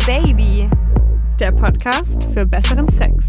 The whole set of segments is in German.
Baby, der Podcast für besseren Sex.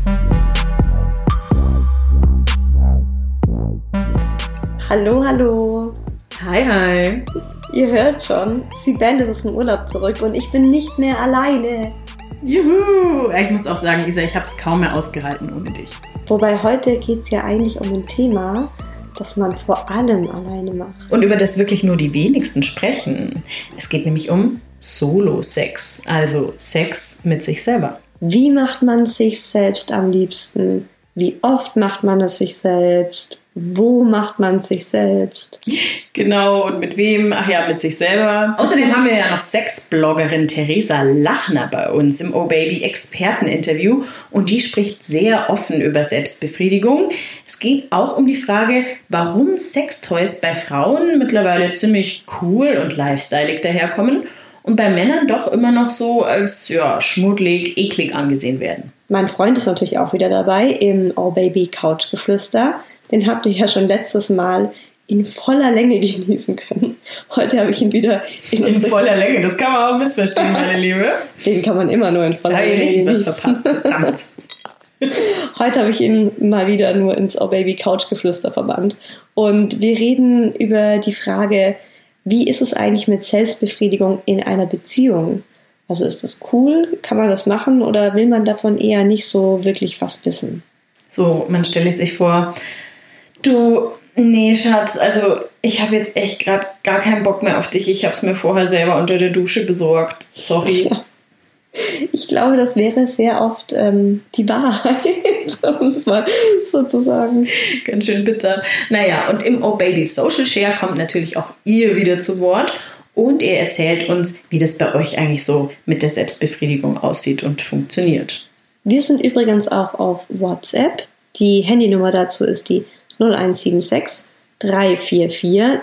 Hallo, hallo. Hi, hi. Ihr hört schon, Sibel ist aus dem Urlaub zurück und ich bin nicht mehr alleine. Juhu! Ich muss auch sagen, Isa, ich habe es kaum mehr ausgehalten ohne dich. Wobei heute geht es ja eigentlich um ein Thema, das man vor allem alleine macht. Und über das wirklich nur die wenigsten sprechen. Es geht nämlich um Solo-Sex, also Sex mit sich selber. Wie macht man sich selbst am liebsten? Wie oft macht man es sich selbst? Wo macht man es sich selbst? Genau, und mit wem? Ach ja, mit sich selber. Außerdem haben wir ja noch Sexbloggerin Theresa Lachner bei uns im Oh Baby Experteninterview und die spricht sehr offen über Selbstbefriedigung. Es geht auch um die Frage, warum Sextoys bei Frauen mittlerweile ziemlich cool und lifestyleig daherkommen und bei Männern doch immer noch so als schmuddelig, eklig angesehen werden. Mein Freund ist natürlich auch wieder dabei im Oh Baby Couchgeflüster. Den habt ihr ja schon letztes Mal in voller Länge genießen können. Heute habe ich ihn wieder in voller Länge, das kann man auch missverstehen, meine Liebe. Den kann man immer nur in voller Länge genießen. Was verpasst, verdammt. Heute habe ich ihn mal wieder nur ins Oh Baby Couchgeflüster verbannt. Und wir reden über die Frage, wie ist es eigentlich mit Selbstbefriedigung in einer Beziehung? Also ist das cool? Kann man das machen? Oder will man davon eher nicht so wirklich was wissen? So, man stelle sich vor, nee, Schatz, also ich habe jetzt echt gerade gar keinen Bock mehr auf dich. Ich habe es mir vorher selber unter der Dusche besorgt. Sorry. Ja. Ich glaube, das wäre sehr oft die Wahrheit, um es mal so zu sagen. Ganz schön bitter. Naja, und im Oh Baby Social Share kommt natürlich auch ihr wieder zu Wort. Und ihr erzählt uns, wie das bei euch eigentlich so mit der Selbstbefriedigung aussieht und funktioniert. Wir sind übrigens auch auf WhatsApp. Die Handynummer dazu ist die 0176 344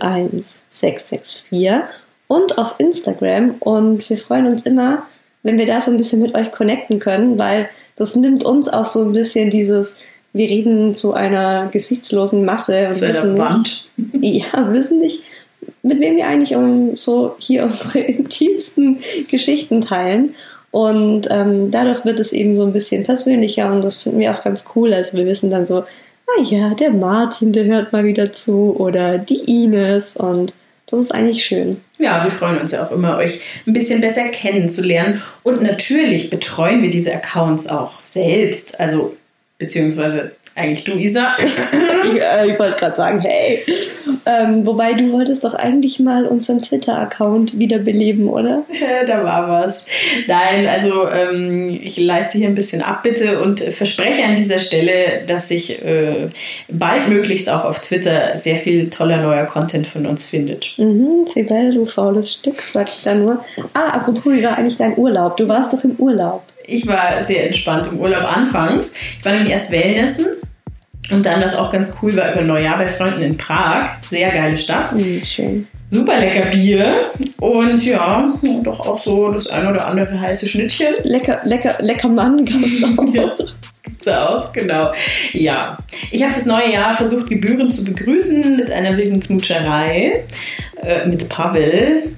01664 und auf Instagram. Und wir freuen uns immer, wenn wir da so ein bisschen mit euch connecten können, weil das nimmt uns auch so ein bisschen dieses, wir reden zu einer gesichtslosen Masse. Und zu einer Wand. Wissen nicht, mit wem wir eigentlich so hier unsere intimsten Geschichten teilen. Und dadurch wird es eben so ein bisschen persönlicher und das finden wir auch ganz cool. Also wir wissen dann so, der Martin, der hört mal wieder zu oder die Ines und das ist eigentlich schön. Ja, wir freuen uns ja auch immer, euch ein bisschen besser kennenzulernen und natürlich betreuen wir diese Accounts auch selbst, also beziehungsweise eigentlich du, Isa. Ich wollte gerade sagen, hey. Wobei, du wolltest doch eigentlich mal unseren Twitter-Account wiederbeleben, oder? Da war was. Nein, also ich leiste hier ein bisschen Abbitte und verspreche an dieser Stelle, dass sich baldmöglichst auch auf Twitter sehr viel toller neuer Content von uns findet. Sibel, du faules Stück, sag ich da nur. Apropos, wie war eigentlich dein Urlaub? Du warst doch im Urlaub. Ich war sehr entspannt im Urlaub anfangs. Ich war nämlich erst Wellnessen und dann, was auch ganz cool war, über Neujahr bei Freunden in Prag. Sehr geile Stadt. Schön. Super lecker Bier und ja, doch auch so das ein oder andere heiße Schnittchen. Lecker Mann gab es auch. Ja, gibt's auch, genau. Ja, ich habe das neue Jahr versucht, gebührend zu begrüßen mit einer wilden Knutscherei mit Pavel.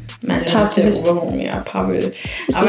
Pavel. Aber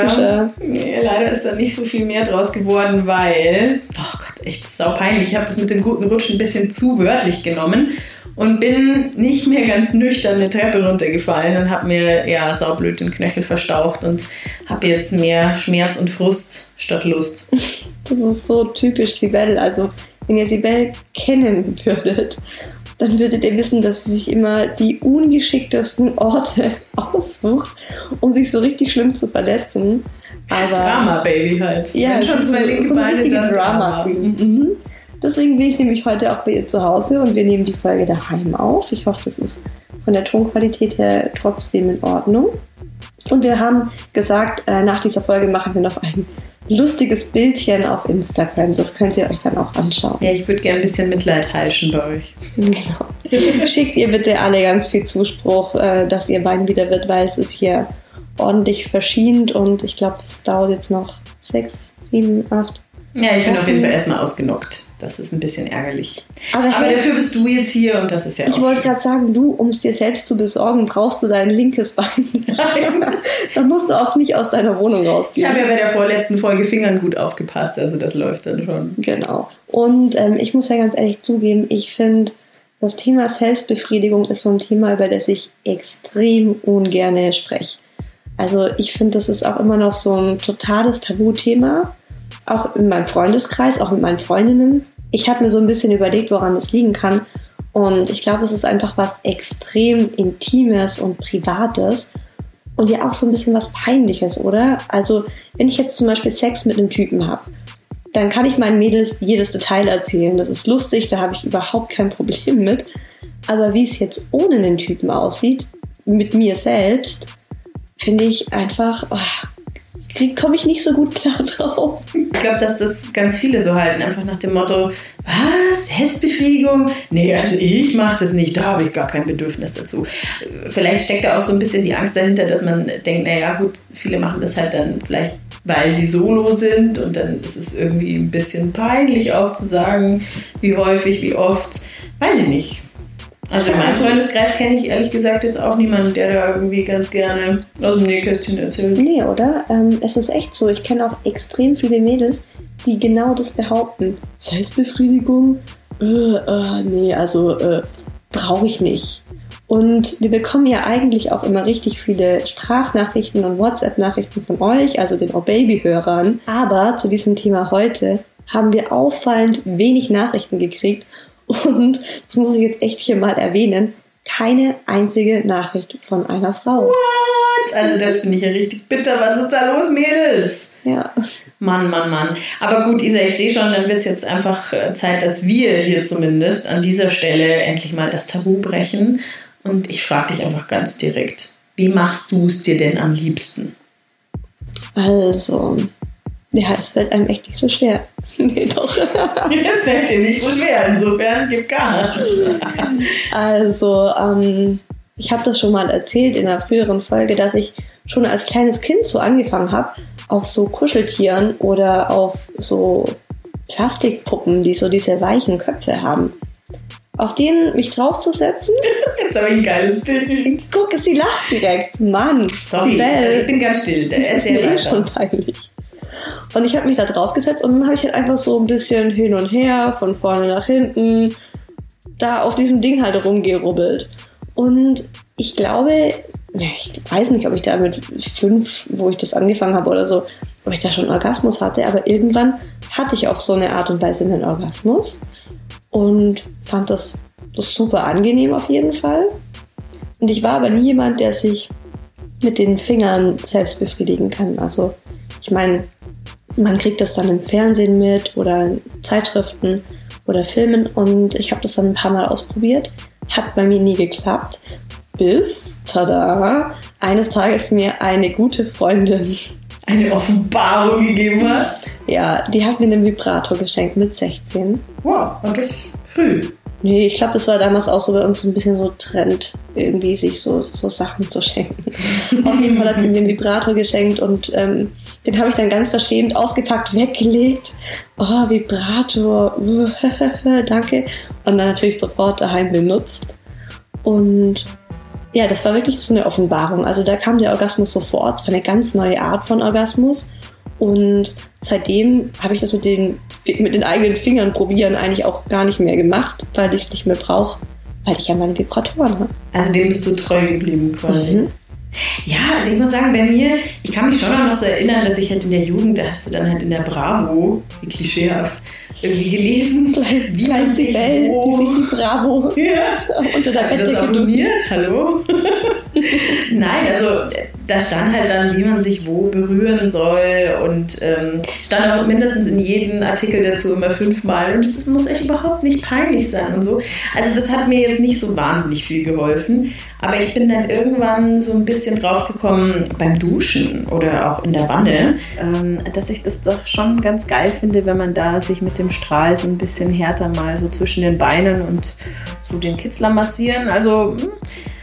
leider ist da nicht so viel mehr draus geworden, weil, oh Gott, echt saupeinlich. Ich habe das mit dem guten Rutsch ein bisschen zu wörtlich genommen und bin nicht mehr ganz nüchtern eine Treppe runtergefallen und habe mir saublöd den Knöchel verstaucht und habe jetzt mehr Schmerz und Frust statt Lust. Das ist so typisch Sibel. Also, wenn ihr Sibel kennen würdet, dann würdet ihr wissen, dass sie sich immer die ungeschicktesten Orte aussucht, um sich so richtig schlimm zu verletzen. Aber Drama-Baby halt. Ja, wenn schon zwei linke Beine, dann Drama. Deswegen bin ich nämlich heute auch bei ihr zu Hause und wir nehmen die Folge daheim auf. Ich hoffe, das ist von der Tonqualität her trotzdem in Ordnung. Und wir haben gesagt, nach dieser Folge machen wir noch ein lustiges Bildchen auf Instagram. Das könnt ihr euch dann auch anschauen. Ja, ich würde gerne ein bisschen Mitleid heischen bei euch. Genau. Schickt ihr bitte alle ganz viel Zuspruch, dass ihr Bein wieder wird, weil es ist hier ordentlich verschient und ich glaube, es dauert jetzt noch 6, 7, 8. Ja, ich bin auf jeden Fall erstmal ausgenockt. Das ist ein bisschen ärgerlich. Aber dafür bist du jetzt hier und das ist ja auch Ich wollte gerade sagen, um es dir selbst zu besorgen, brauchst du dein linkes Bein. Dann musst du auch nicht aus deiner Wohnung rausgehen. Ich habe ja bei der vorletzten Folge Fingern gut aufgepasst, also das läuft dann schon. Genau. Und ich muss ja ganz ehrlich zugeben, ich finde, das Thema Selbstbefriedigung ist so ein Thema, über das ich extrem ungern spreche. Also ich finde, das ist auch immer noch so ein totales Tabuthema. Auch in meinem Freundeskreis, auch mit meinen Freundinnen. Ich habe mir so ein bisschen überlegt, woran das liegen kann. Und ich glaube, es ist einfach was extrem Intimes und Privates. Und ja auch so ein bisschen was Peinliches, oder? Also wenn ich jetzt zum Beispiel Sex mit einem Typen habe, dann kann ich meinen Mädels jedes Detail erzählen. Das ist lustig, da habe ich überhaupt kein Problem mit. Aber wie es jetzt ohne den Typen aussieht, mit mir selbst, finde ich einfach, komme ich nicht so gut klar drauf. Ich glaube, dass das ganz viele so halten, einfach nach dem Motto, was, Selbstbefriedigung? Nee, also ich mache das nicht, da habe ich gar kein Bedürfnis dazu. Vielleicht steckt da auch so ein bisschen die Angst dahinter, dass man denkt, naja gut, viele machen das halt dann vielleicht, weil sie solo sind und dann ist es irgendwie ein bisschen peinlich auch zu sagen, wie häufig, wie oft, weiß ich nicht. Also in meinem Freundeskreis kenne ich ehrlich gesagt jetzt auch niemanden, der da irgendwie ganz gerne aus dem Nähkästchen erzählt. Nee, oder? Es ist echt so. Ich kenne auch extrem viele Mädels, die genau das behaupten. Selbstbefriedigung? Nee, also brauche ich nicht. Und wir bekommen ja eigentlich auch immer richtig viele Sprachnachrichten und WhatsApp-Nachrichten von euch, also den Oh-Baby-Hörern. Aber zu diesem Thema heute haben wir auffallend wenig Nachrichten gekriegt. Und, das muss ich jetzt echt hier mal erwähnen, keine einzige Nachricht von einer Frau. What? Also das finde ich ja richtig bitter. Was ist da los, Mädels? Ja. Mann. Aber gut, Isa, ich sehe schon, dann wird es jetzt einfach Zeit, dass wir hier zumindest an dieser Stelle endlich mal das Tabu brechen. Und ich frage dich einfach ganz direkt, wie machst du es dir denn am liebsten? Also, ja, es fällt einem echt nicht so schwer. Nee, doch. Es fällt dir nicht so schwer, insofern gibt gar nichts. Also, ich habe das schon mal erzählt in einer früheren Folge, dass ich schon als kleines Kind so angefangen habe, auf so Kuscheltieren oder auf so Plastikpuppen, die so diese weichen Köpfe haben, auf denen mich draufzusetzen. Jetzt habe ich ein geiles Bild. Guck, sie lacht direkt. Mann, sorry, ich bin ganz still. Das ist mir schon peinlich. Und ich habe mich da draufgesetzt und dann habe ich halt einfach so ein bisschen hin und her, von vorne nach hinten, da auf diesem Ding halt rumgerubbelt. Und ich glaube, ich weiß nicht, ob ich da mit 5, wo ich das angefangen habe oder so, ob ich da schon einen Orgasmus hatte, aber irgendwann hatte ich auf so eine Art und Weise einen Orgasmus und fand das super angenehm auf jeden Fall. Und ich war aber nie jemand, der sich mit den Fingern selbst befriedigen kann. Also ich meine, man kriegt das dann im Fernsehen mit oder in Zeitschriften oder Filmen und ich habe das dann ein paar Mal ausprobiert. Hat bei mir nie geklappt, bis, tada, eines Tages mir eine gute Freundin eine Offenbarung gegeben hat. Ja, die hat mir einen Vibrator geschenkt mit 16. Wow, und das früh. Nee, ich glaube, das war damals auch so bei uns so ein bisschen so Trend, irgendwie sich so Sachen zu schenken. Auf jeden Fall hat sie mir einen Vibrator geschenkt und den habe ich dann ganz verschämt ausgepackt, weggelegt. Oh, Vibrator, danke. Und dann natürlich sofort daheim benutzt. Und ja, das war wirklich so eine Offenbarung. Also da kam der Orgasmus sofort. Es war eine ganz neue Art von Orgasmus. Und seitdem habe ich das mit den eigenen Fingern probieren eigentlich auch gar nicht mehr gemacht, weil ich es nicht mehr brauche, weil ich ja meine Vibratoren habe. Also dem bist du treu geblieben quasi. Mhm. Ja, also ich muss sagen, bei mir, ich kann mich schon auch noch so erinnern, dass ich halt in der Jugend, da hast du dann halt in der Bravo, wie klischeehaft, irgendwie gelesen, wie man sich die sich die Bravo unter der Bettdecke abonniert. Hallo? Nein, also da stand halt dann, wie man sich wo berühren soll und stand auch mindestens in jedem Artikel dazu immer 5-mal und das muss echt überhaupt nicht peinlich sein und so. Also das hat mir jetzt nicht so wahnsinnig viel geholfen, aber ich bin dann irgendwann so ein bisschen drauf gekommen beim Duschen oder auch in der Wanne, dass ich das doch schon ganz geil finde, wenn man da sich mit dem Strahl so ein bisschen härter mal so zwischen den Beinen und so den Kitzler massieren. Also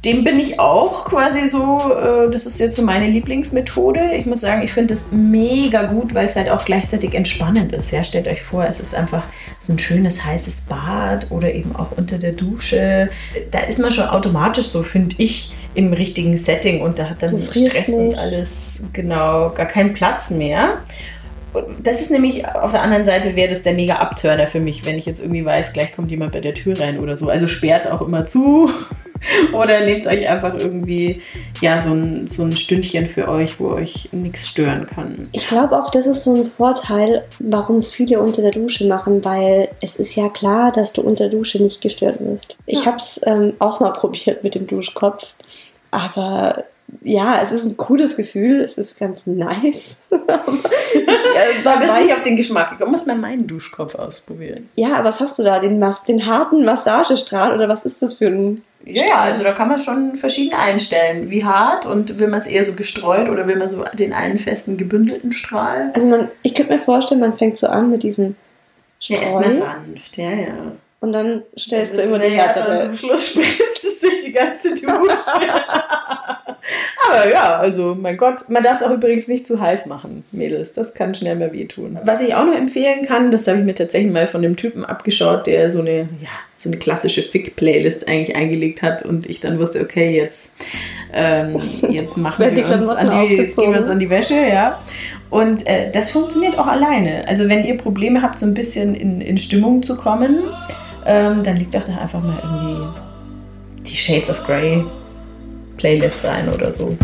dem bin ich auch quasi so, das ist jetzt so meine Lieblingsmethode. Ich muss sagen, ich finde das mega gut, weil es halt auch gleichzeitig entspannend ist. Ja, stellt euch vor, es ist einfach so ein schönes heißes Bad oder eben auch unter der Dusche. Da ist man schon automatisch so, finde ich, im richtigen Setting und da hat dann Stress nicht. Und alles, genau, gar keinen Platz mehr. Das ist nämlich, auf der anderen Seite wäre das der mega Abturner für mich, wenn ich jetzt irgendwie weiß, gleich kommt jemand bei der Tür rein oder so. Also sperrt auch immer zu oder nehmt euch einfach irgendwie ja, so ein Stündchen für euch, wo euch nichts stören kann. Ich glaube auch, das ist so ein Vorteil, warum es viele unter der Dusche machen, weil es ist ja klar, dass du unter der Dusche nicht gestört wirst. Ja. Ich habe es auch mal probiert mit dem Duschkopf, aber ja, es ist ein cooles Gefühl, es ist ganz nice. Da bist du nicht auf den Geschmack gekommen. Muss mal meinen Duschkopf ausprobieren. Ja, aber was hast du da? Den harten Massagestrahl oder was ist das für ein Strahl? Ja, also da kann man schon verschieden einstellen. Wie hart und will man es eher so gestreut oder will man so den einen festen gebündelten Strahl? Also ich könnte mir vorstellen, man fängt so an mit diesem Streu. Ja, erstmal sanft, ja. Und dann stellst du immer die härtere. Zum Schluss spritzt es durch die ganze Dusche. Aber ja, also mein Gott, man darf es auch übrigens nicht zu heiß machen, Mädels. Das kann schnell mal wehtun. Was ich auch noch empfehlen kann, das habe ich mir tatsächlich mal von dem Typen abgeschaut, der so eine klassische Fick-Playlist eigentlich eingelegt hat und ich dann wusste, okay, jetzt machen wir gehen wir uns an die Wäsche, ja. Und das funktioniert auch alleine. Also wenn ihr Probleme habt, so ein bisschen in Stimmung zu kommen, dann legt doch da einfach mal irgendwie die Shades of Grey Playlist rein oder so.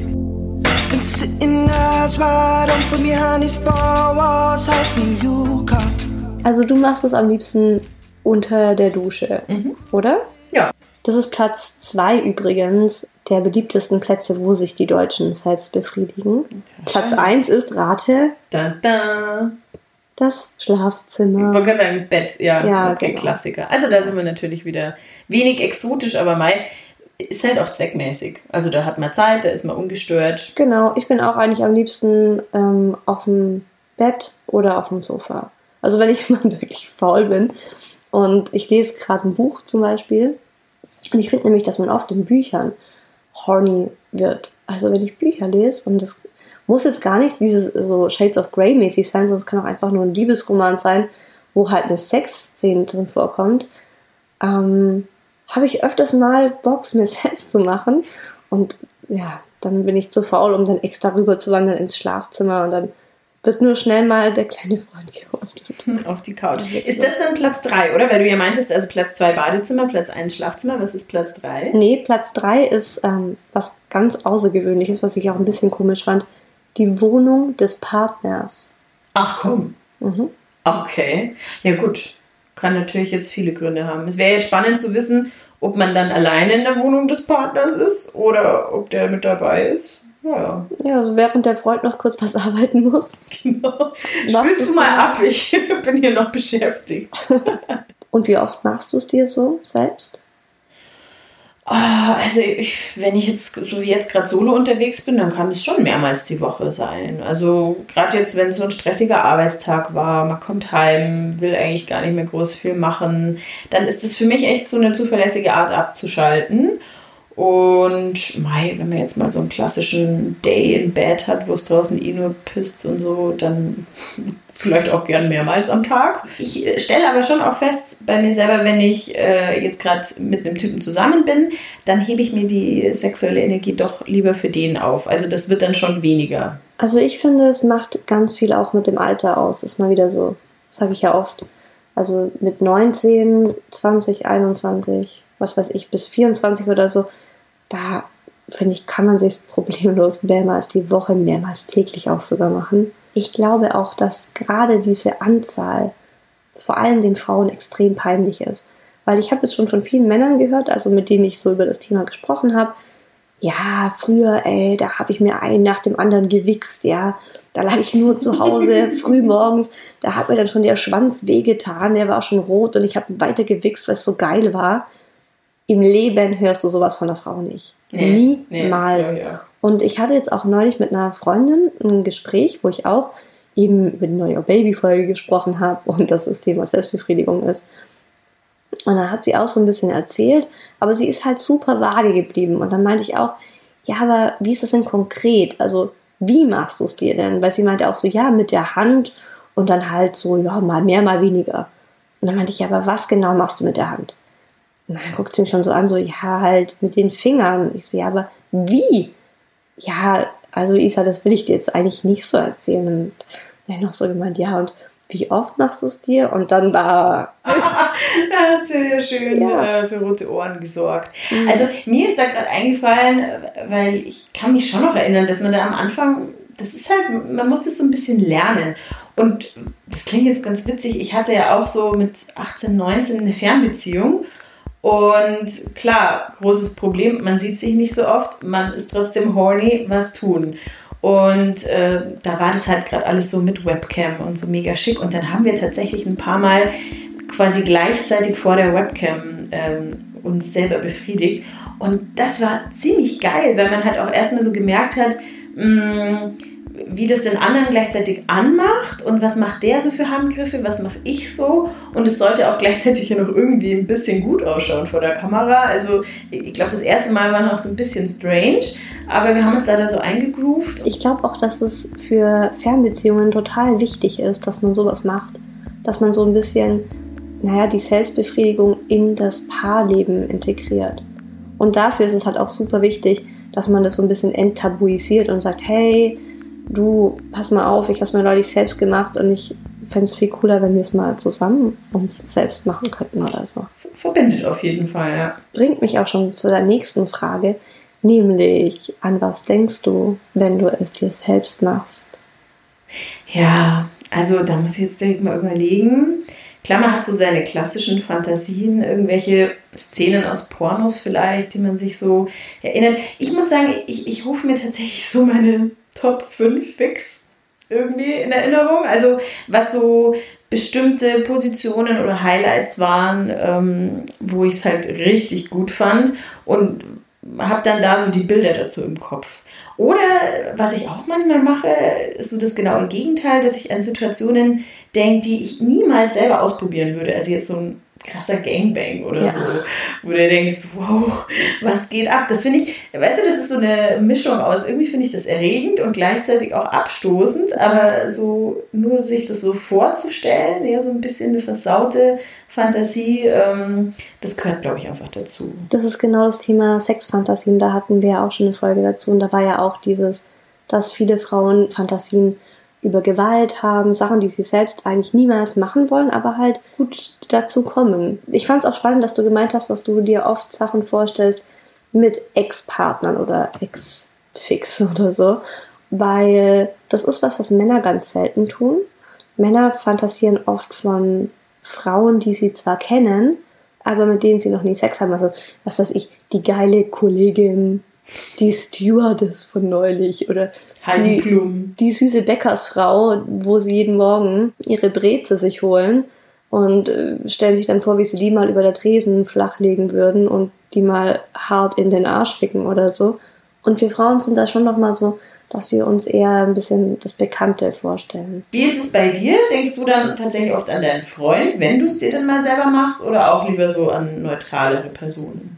Also du machst es am liebsten unter der Dusche, oder? Ja. Das ist Platz 2 übrigens der beliebtesten Plätze, wo sich die Deutschen selbst befriedigen. Okay, Platz 1 ist, rate, das Schlafzimmer. Ich wollte gerade sagen, das Bett, ja okay, genau. Klassiker. Also da sind wir natürlich wieder wenig exotisch, aber ist halt auch zweckmäßig. Also da hat man Zeit, da ist man ungestört. Genau, ich bin auch eigentlich am liebsten auf dem Bett oder auf dem Sofa. Also wenn ich mal wirklich faul bin und ich lese gerade ein Buch zum Beispiel und ich finde nämlich, dass man oft in Büchern horny wird. Also wenn ich Bücher lese und das muss jetzt gar nicht dieses so Shades of Grey mäßig sein, sondern es kann auch einfach nur ein Liebesroman sein, wo halt eine Sexszene drin vorkommt, habe ich öfters mal Bock, mir selbst zu machen und ja, dann bin ich zu faul, um dann extra rüber zu wandern ins Schlafzimmer und dann wird nur schnell mal der kleine Freund geholt. Auf die Couch. Ist das dann Platz 3, oder? Weil du ja meintest, also Platz 2 Badezimmer, Platz 1 Schlafzimmer. Was ist Platz 3? Nee, Platz 3 ist was ganz Außergewöhnliches, was ich auch ein bisschen komisch fand. Die Wohnung des Partners. Ach komm. Okay. Ja gut. Kann natürlich jetzt viele Gründe haben. Es wäre jetzt spannend zu wissen, ob man dann alleine in der Wohnung des Partners ist oder ob der mit dabei ist. Ja, also während der Freund noch kurz was arbeiten muss. Genau. Spielst du mal ab, ich bin hier noch beschäftigt. Und wie oft machst du es dir so selbst? Also wenn ich jetzt, so wie jetzt gerade solo unterwegs bin, dann kann es schon mehrmals die Woche sein. Also gerade jetzt, wenn es so ein stressiger Arbeitstag war, man kommt heim, will eigentlich gar nicht mehr groß viel machen, dann ist es für mich echt so eine zuverlässige Art abzuschalten. Und wenn man jetzt mal so einen klassischen Day in Bed hat, wo es draußen nur pisst und so, dann vielleicht auch gern mehrmals am Tag. Ich stelle aber schon auch fest bei mir selber, wenn ich jetzt gerade mit einem Typen zusammen bin, dann hebe ich mir die sexuelle Energie doch lieber für den auf. Also das wird dann schon weniger. Also ich finde, es macht ganz viel auch mit dem Alter aus. Ist mal wieder so, sage ich ja oft. Also mit 19, 20, 21, was weiß ich, bis 24 oder so, da finde ich, kann man sich problemlos mehrmals die Woche, mehrmals täglich auch sogar machen. Ich glaube auch, dass gerade diese Anzahl vor allem den Frauen extrem peinlich ist. Weil ich habe es schon von vielen Männern gehört, also mit denen ich so über das Thema gesprochen habe. Ja, früher, da habe ich mir einen nach dem anderen gewichst, ja. Da lag ich nur zu Hause, früh morgens. Da hat mir dann schon der Schwanz wehgetan, der war schon rot und ich habe weiter gewichst, weil es so geil war. Im Leben hörst du sowas von einer Frau nicht. Niemals. Nee, und ich hatte jetzt auch neulich mit einer Freundin ein Gespräch, wo ich auch eben über die neue Baby-Folge gesprochen habe und dass das Thema Selbstbefriedigung ist. Und dann hat sie auch so ein bisschen erzählt, aber sie ist halt super vage geblieben. Und dann meinte ich auch, ja, aber wie ist das denn konkret? Also, wie machst du es dir denn? Weil sie meinte auch so, ja, mit der Hand und dann halt so, ja, mal mehr, mal weniger. Und dann meinte ich, ja, aber was genau machst du mit der Hand? Und dann guckt sie mich schon so an, so, ja, halt mit den Fingern. Ich so, ja, aber wie? Ja, also Isa, das will ich dir jetzt eigentlich nicht so erzählen. Und dann noch so gemeint, ja, und wie oft machst du es dir? Und dann war... Da hat sie ja schön für rote Ohren gesorgt. Also mir ist da gerade eingefallen, weil ich kann mich schon noch erinnern, dass man da am Anfang, das ist halt, man muss das so ein bisschen lernen. Und das klingt jetzt ganz witzig, ich hatte ja auch so mit 18, 19 eine Fernbeziehung. Und klar, großes Problem, man sieht sich nicht so oft, man ist trotzdem horny, was tun. Und da war das halt gerade alles so mit Webcam und so mega schick. Und dann haben wir tatsächlich ein paar Mal quasi gleichzeitig vor der Webcam uns selber befriedigt. Und das war ziemlich geil, weil man halt auch erstmal so gemerkt hat, wie das den anderen gleichzeitig anmacht und was macht der so für Handgriffe, was mache ich so. Und es sollte auch gleichzeitig ja noch irgendwie ein bisschen gut ausschauen vor der Kamera. Also ich glaube, das erste Mal war noch so ein bisschen strange, aber wir haben uns leider so eingegroovt. Ich glaube auch, dass es für Fernbeziehungen total wichtig ist, dass man sowas macht. Dass man so ein bisschen, die Selbstbefriedigung in das Paarleben integriert. Und dafür ist es halt auch super wichtig, dass man das so ein bisschen enttabuisiert und sagt, hey, du, pass mal auf, ich habe es mir neulich selbst gemacht und ich fände es viel cooler, wenn wir es mal zusammen uns selbst machen könnten oder so. Verbindet auf jeden Fall, ja. Bringt mich auch schon zu der nächsten Frage, nämlich, an was denkst du, wenn du es dir selbst machst? Ja, also da muss ich jetzt direkt mal überlegen. Klar, man hat so seine klassischen Fantasien, irgendwelche Szenen aus Pornos vielleicht, die man sich so erinnert. Ich muss sagen, ich rufe mir tatsächlich so meine Top 5 fix irgendwie in Erinnerung. Also was so bestimmte Positionen oder Highlights waren, wo ich es halt richtig gut fand und habe dann da so die Bilder dazu im Kopf. Oder was ich auch manchmal mache, ist so das genaue Gegenteil, dass ich an Situationen denke, die ich niemals selber ausprobieren würde. Also jetzt so ein krasser Gangbang oder so, wo du denkst, wow, was geht ab? Das finde ich, weißt du, das ist so eine Mischung aus, irgendwie finde ich das erregend und gleichzeitig auch abstoßend, aber so nur sich das so vorzustellen, eher so ein bisschen eine versaute Fantasie, das gehört, glaube ich, einfach dazu. Das ist genau das Thema Sexfantasien, da hatten wir ja auch schon eine Folge dazu und da war ja auch dieses, dass viele Frauen Fantasien über Gewalt haben, Sachen, die sie selbst eigentlich niemals machen wollen, aber halt gut dazu kommen. Ich fand es auch spannend, dass du gemeint hast, dass du dir oft Sachen vorstellst mit Ex-Partnern oder Ex-Fix oder so, weil das ist was Männer ganz selten tun. Männer fantasieren oft von Frauen, die sie zwar kennen, aber mit denen sie noch nie Sex haben. Also, was weiß ich, die geile Kollegin, die Stewardess von neulich oder Heidi Klum. Die süße Bäckersfrau, wo sie jeden Morgen ihre Breze sich holen und stellen sich dann vor, wie sie die mal über der Tresen flachlegen würden und die mal hart in den Arsch ficken oder so. Und wir Frauen sind da schon noch mal so, dass wir uns eher ein bisschen das Bekannte vorstellen. Wie ist es bei dir? Denkst du dann tatsächlich oft an deinen Freund, wenn du es dir dann mal selber machst, oder auch lieber so an neutralere Personen?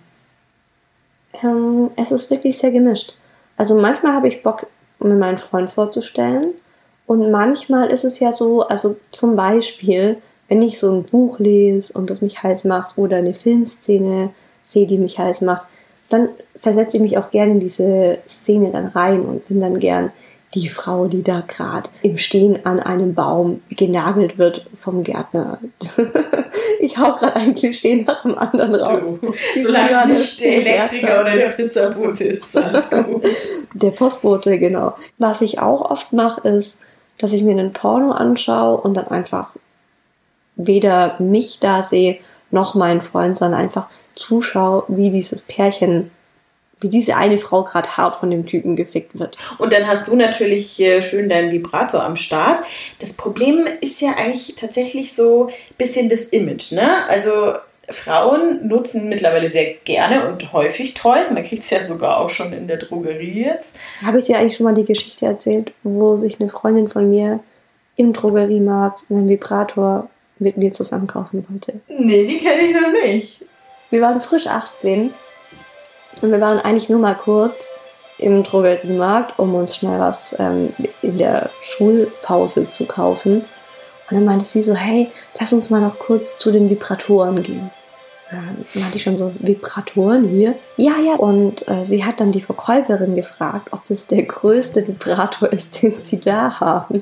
Es ist wirklich sehr gemischt. Also manchmal habe ich Bock, mir meinen Freund vorzustellen. Und manchmal ist es ja so, also zum Beispiel, wenn ich so ein Buch lese und das mich heiß macht oder eine Filmszene sehe, die mich heiß macht, dann versetze ich mich auch gerne in diese Szene dann rein und bin dann gern die Frau, die da gerade im Stehen an einem Baum genagelt wird vom Gärtner. Ich hau gerade ein Klischee nach dem anderen raus. Solange es nicht der Elektriker oder der Pizzabote ist, alles gut. Der Postbote, genau. Was ich auch oft mache, ist, dass ich mir einen Porno anschaue und dann einfach weder mich da sehe, noch meinen Freund, sondern einfach zuschaue, wie dieses Pärchen, wie diese eine Frau gerade hart von dem Typen gefickt wird. Und dann hast du natürlich schön deinen Vibrator am Start. Das Problem ist ja eigentlich tatsächlich so ein bisschen das Image, ne? Also Frauen nutzen mittlerweile sehr gerne und häufig Toys. Man kriegt es ja sogar auch schon in der Drogerie jetzt. Habe ich dir eigentlich schon mal die Geschichte erzählt, wo sich eine Freundin von mir im Drogeriemarkt einen Vibrator mit mir zusammen kaufen wollte. Nee, die kenne ich noch nicht. Wir waren frisch 18 und wir waren eigentlich nur mal kurz im Drogeriemarkt, um uns schnell was in der Schulpause zu kaufen. Und dann meinte sie so, hey, lass uns mal noch kurz zu den Vibratoren gehen. Dann meinte ich schon so, Vibratoren hier? Ja. Und sie hat dann die Verkäuferin gefragt, ob das der größte Vibrator ist, den sie da haben.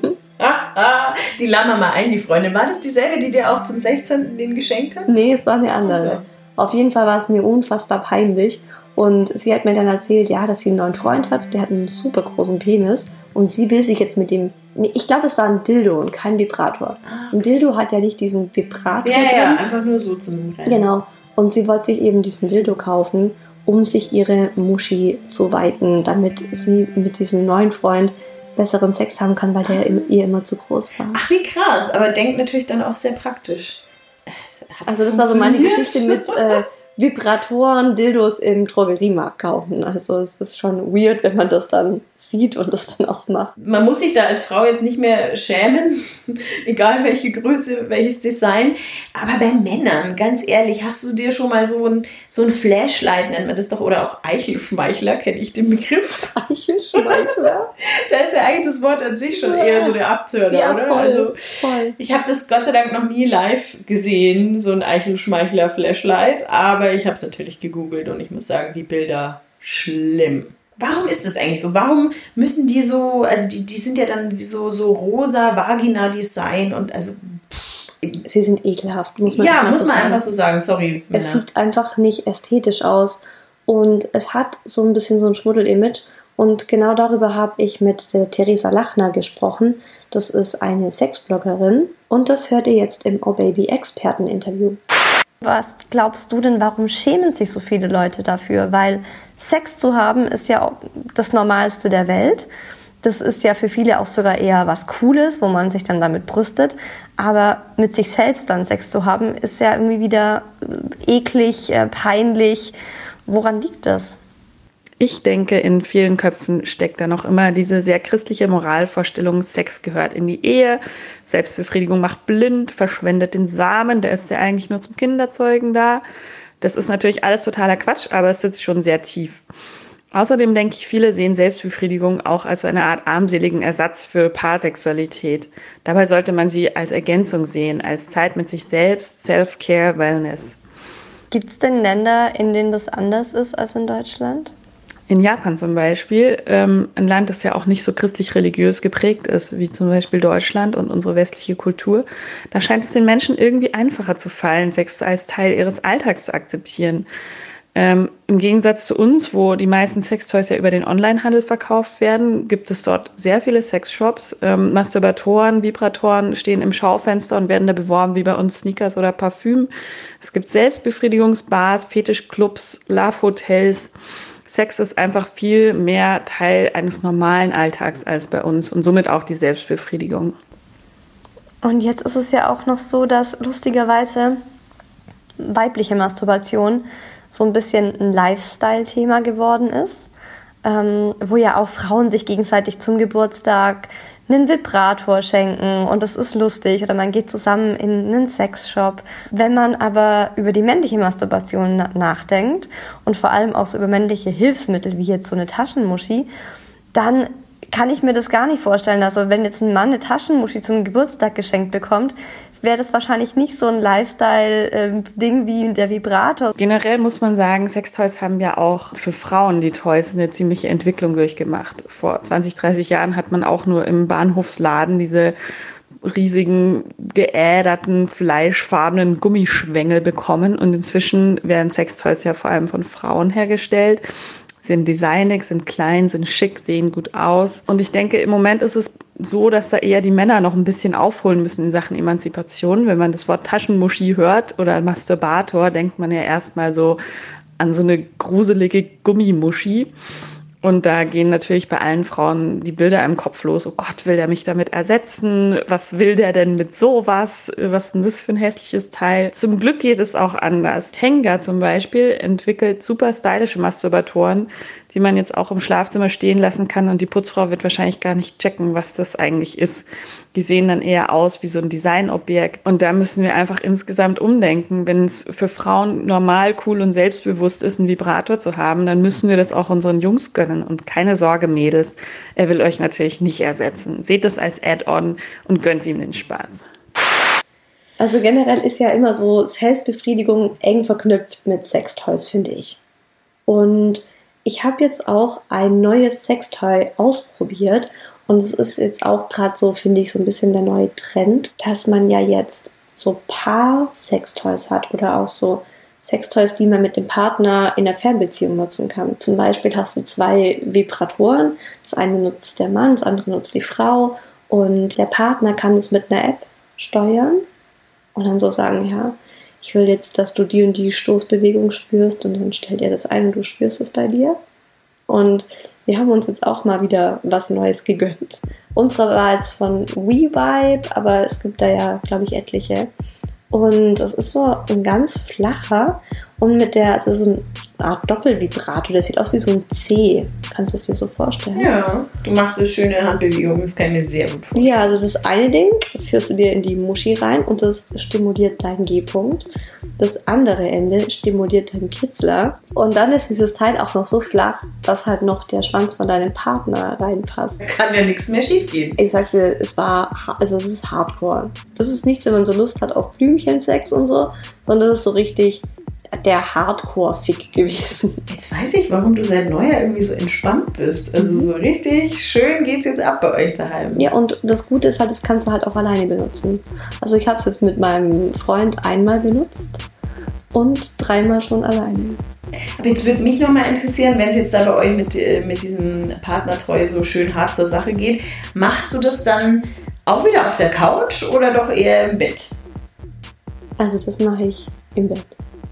Die laden wir mal ein, die Freundin. War das dieselbe, die dir auch zum 16. den geschenkt hat? Nee, es war eine andere. Okay. Auf jeden Fall war es mir unfassbar peinlich. Und sie hat mir dann erzählt, ja, dass sie einen neuen Freund hat, der hat einen super großen Penis und sie will sich jetzt mit dem, ich glaube, es war ein Dildo und kein Vibrator. Ein Dildo hat ja nicht diesen Vibrator drin. Ja, einfach nur so zum Rennen. Genau. Und sie wollte sich eben diesen Dildo kaufen, um sich ihre Muschi zu weiten, damit sie mit diesem neuen Freund besseren Sex haben kann, weil der ihr immer zu groß war. Ach, wie krass. Aber denkt natürlich dann auch sehr praktisch. Also das war so meine Geschichte mit Vibratoren, Dildos im Drogeriemarkt kaufen. Also es ist schon weird, wenn man das dann sieht und das dann auch macht. Man muss sich da als Frau jetzt nicht mehr schämen, egal welche Größe, welches Design. Aber bei Männern, ganz ehrlich, hast du dir schon mal so ein Flashlight, nennt man das doch, oder auch Eichelschmeichler, kenne ich den Begriff? Eichelschmeichler? Da ist ja eigentlich das Wort an sich schon eher so der Abtörner, ja, oder? Voll, also, voll. Ich habe das Gott sei Dank noch nie live gesehen, so ein Eichelschmeichler-Flashlight, aber ich habe es natürlich gegoogelt und ich muss sagen, die Bilder schlimm. Warum ist das eigentlich so? Warum müssen die so, also die sind ja dann so rosa Vagina-Design und also... Sie sind ekelhaft, muss man einfach so sagen. Sorry, Männer. Es sieht einfach nicht ästhetisch aus und es hat so ein bisschen so ein Schmuddel-Image und genau darüber habe ich mit der Theresa Lachner gesprochen. Das ist eine Sexbloggerin und das hört ihr jetzt im Oh Baby Experten-Interview. Was glaubst du denn, warum schämen sich so viele Leute dafür? Weil Sex zu haben ist ja das Normalste der Welt. Das ist ja für viele auch sogar eher was Cooles, wo man sich dann damit brüstet. Aber mit sich selbst dann Sex zu haben, ist ja irgendwie wieder eklig, peinlich. Woran liegt das? Ich denke, in vielen Köpfen steckt da noch immer diese sehr christliche Moralvorstellung, Sex gehört in die Ehe, Selbstbefriedigung macht blind, verschwendet den Samen, der ist ja eigentlich nur zum Kinderzeugen da. Das ist natürlich alles totaler Quatsch, aber es sitzt schon sehr tief. Außerdem denke ich, viele sehen Selbstbefriedigung auch als eine Art armseligen Ersatz für Paarsexualität. Dabei sollte man sie als Ergänzung sehen, als Zeit mit sich selbst, Self-Care, Wellness. Gibt es denn Länder, in denen das anders ist als in Deutschland? In Japan zum Beispiel, ein Land, das ja auch nicht so christlich-religiös geprägt ist, wie zum Beispiel Deutschland und unsere westliche Kultur, da scheint es den Menschen irgendwie einfacher zu fallen, Sex als Teil ihres Alltags zu akzeptieren. Im Gegensatz zu uns, wo die meisten Sextoys ja über den Onlinehandel verkauft werden, gibt es dort sehr viele Sexshops. Masturbatoren, Vibratoren stehen im Schaufenster und werden da beworben wie bei uns Sneakers oder Parfüm. Es gibt Selbstbefriedigungsbars, Fetischclubs, Love-Hotels. Sex ist einfach viel mehr Teil eines normalen Alltags als bei uns und somit auch die Selbstbefriedigung. Und jetzt ist es ja auch noch so, dass lustigerweise weibliche Masturbation so ein bisschen ein Lifestyle-Thema geworden ist, wo ja auch Frauen sich gegenseitig zum Geburtstag einen Vibrator schenken und das ist lustig oder man geht zusammen in einen Sexshop. Wenn man aber über die männliche Masturbation nachdenkt und vor allem auch so über männliche Hilfsmittel wie jetzt so eine Taschenmuschi, dann kann ich mir das gar nicht vorstellen. Also wenn jetzt ein Mann eine Taschenmuschi zum Geburtstag geschenkt bekommt, wäre das wahrscheinlich nicht so ein Lifestyle-Ding wie der Vibrator. Generell muss man sagen, Sextoys haben ja auch für Frauen, die Toys, eine ziemliche Entwicklung durchgemacht. Vor 20, 30 Jahren hat man auch nur im Bahnhofsladen diese riesigen, geäderten, fleischfarbenen Gummischwängel bekommen. Und inzwischen werden Sextoys ja vor allem von Frauen hergestellt. Sind designig, sind klein, sind schick, sehen gut aus. Und ich denke, im Moment ist es so, dass da eher die Männer noch ein bisschen aufholen müssen in Sachen Emanzipation. Wenn man das Wort Taschenmuschi hört oder Masturbator, denkt man ja erstmal so an so eine gruselige Gummimuschi. Und da gehen natürlich bei allen Frauen die Bilder im Kopf los. Oh Gott, will der mich damit ersetzen? Was will der denn mit sowas? Was ist denn das für ein hässliches Teil? Zum Glück geht es auch anders. Tenga zum Beispiel entwickelt super stylische Masturbatoren, die man jetzt auch im Schlafzimmer stehen lassen kann. Und die Putzfrau wird wahrscheinlich gar nicht checken, was das eigentlich ist. Die sehen dann eher aus wie so ein Designobjekt. Und da müssen wir einfach insgesamt umdenken. Wenn es für Frauen normal, cool und selbstbewusst ist, einen Vibrator zu haben, dann müssen wir das auch unseren Jungs gönnen. Und keine Sorge, Mädels, er will euch natürlich nicht ersetzen. Seht es als Add-on und gönnt ihm den Spaß. Also generell ist ja immer so Selbstbefriedigung eng verknüpft mit Sextoys, finde ich. Und ich habe jetzt auch ein neues Sextoy ausprobiert. Und es ist jetzt auch gerade so, finde ich, so ein bisschen der neue Trend, dass man ja jetzt so Paar-Sextoys hat oder auch so Sextoys, die man mit dem Partner in der Fernbeziehung nutzen kann. Zum Beispiel hast du 2 Vibratoren. Das eine nutzt der Mann, das andere nutzt die Frau. Und der Partner kann das mit einer App steuern und dann so sagen, ja, ich will jetzt, dass du die und die Stoßbewegung spürst und dann stellt er das ein und du spürst es bei dir. Und wir haben uns jetzt auch mal wieder was Neues gegönnt. Unsere war jetzt von WeVibe, aber es gibt da ja, glaube ich, etliche. Und es ist so ein ganz flacher und mit der, also so eine Art Doppelvibrator, der sieht aus wie so ein C. Kannst du es dir so vorstellen? Ja, du machst eine schöne Handbewegung, das kann ich mir sehr gut vorstellen. Ja, also das eine Ding führst du dir in die Muschi rein und das stimuliert deinen G-Punkt. Das andere Ende stimuliert deinen Kitzler. Und dann ist dieses Teil auch noch so flach, dass halt noch der Schwanz von deinem Partner reinpasst. Da kann ja nichts mehr schief gehen. Ich sag's dir, es ist Hardcore. Das ist nichts, wenn man so Lust hat auf Blümchensex und so, sondern das ist so richtig der Hardcore-Fick gewesen. Jetzt weiß ich, warum du seit Neujahr irgendwie so entspannt bist. Also so richtig schön geht's jetzt ab bei euch daheim. Ja, und das Gute ist halt, das kannst du halt auch alleine benutzen. Also ich habe es jetzt mit meinem Freund einmal benutzt und 3-mal schon alleine. Aber jetzt würde mich nochmal interessieren, wenn es jetzt da bei euch mit diesem Partnertreu so schön hart zur Sache geht, machst du das dann auch wieder auf der Couch oder doch eher im Bett? Also das mache ich im Bett.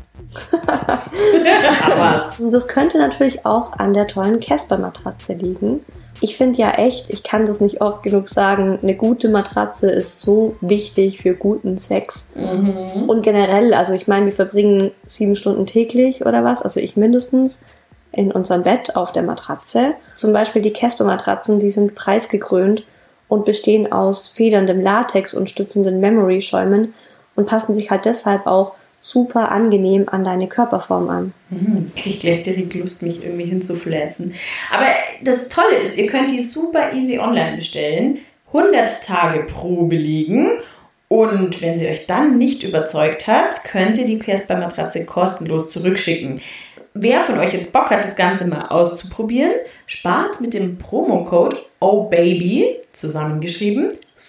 Was? Das könnte natürlich auch an der tollen Casper-Matratze liegen. Ich finde ja echt, ich kann das nicht oft genug sagen, eine gute Matratze ist so wichtig für guten Sex. Mhm. Und generell, also ich meine, wir verbringen 7 Stunden täglich oder was, also ich mindestens, in unserem Bett auf der Matratze. Zum Beispiel die Casper-Matratzen, die sind preisgekrönt und bestehen aus federndem Latex und stützenden Memory-Schäumen und passen sich halt deshalb auch super angenehm an deine Körperform an. Ich kriege gleich direkt Lust, mich irgendwie hinzufläzen. Aber das Tolle ist, ihr könnt die super easy online bestellen, 100 Tage Probe liegen und wenn sie euch dann nicht überzeugt hat, könnt ihr die Casper-Matratze kostenlos zurückschicken. Wer von euch jetzt Bock hat, das Ganze mal auszuprobieren, spart mit dem Promocode OHBABY, zusammengeschrieben,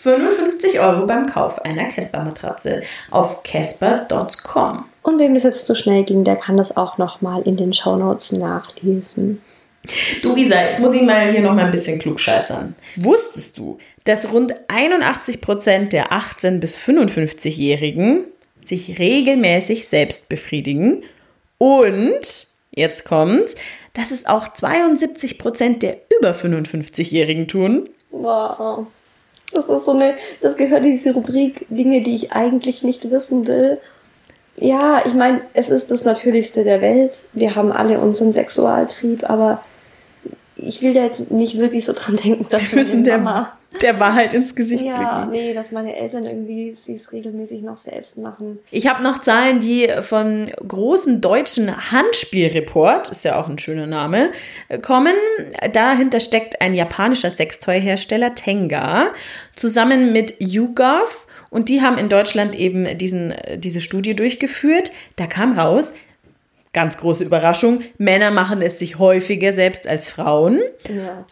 55 € beim Kauf einer Casper-Matratze auf casper.com. Und wem das jetzt zu schnell ging, der kann das auch nochmal in den Shownotes nachlesen. Du Isa, jetzt muss ich mal hier nochmal ein bisschen klugscheißern. Wusstest du, dass rund 81% der 18- bis 55-Jährigen sich regelmäßig selbst befriedigen? Und, jetzt kommt's, dass es auch 72% der über 55-Jährigen tun? Wow. Das ist das gehört in diese Rubrik Dinge, die ich eigentlich nicht wissen will. Ja, ich meine, es ist das Natürlichste der Welt. Wir haben alle unseren Sexualtrieb, aber ich will da jetzt nicht wirklich so dran denken, dass wir müssen der Wahrheit ins Gesicht blicken. Ja, nee, dass meine Eltern irgendwie es regelmäßig noch selbst machen. Ich habe noch Zahlen, die von großen deutschen Handspielreport, ist ja auch ein schöner Name, kommen. Dahinter steckt ein japanischer Sextoy-Hersteller, Tenga, zusammen mit YouGov. Und die haben in Deutschland eben diese Studie durchgeführt. Da kam raus, ganz große Überraschung, Männer machen es sich häufiger selbst als Frauen. Ja.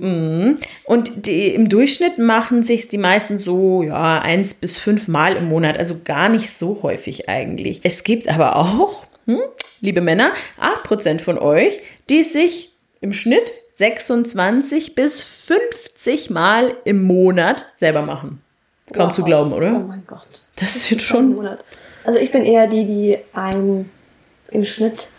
Und im Durchschnitt machen sich die meisten so 1 bis 5 Mal im Monat, also gar nicht so häufig eigentlich. Es gibt aber auch, liebe Männer, 8% von euch, die sich im Schnitt 26 bis 50 Mal im Monat selber machen. Kaum zu glauben, oder? Oh mein Gott. Das ist jetzt schon... Also ich bin eher die im Schnitt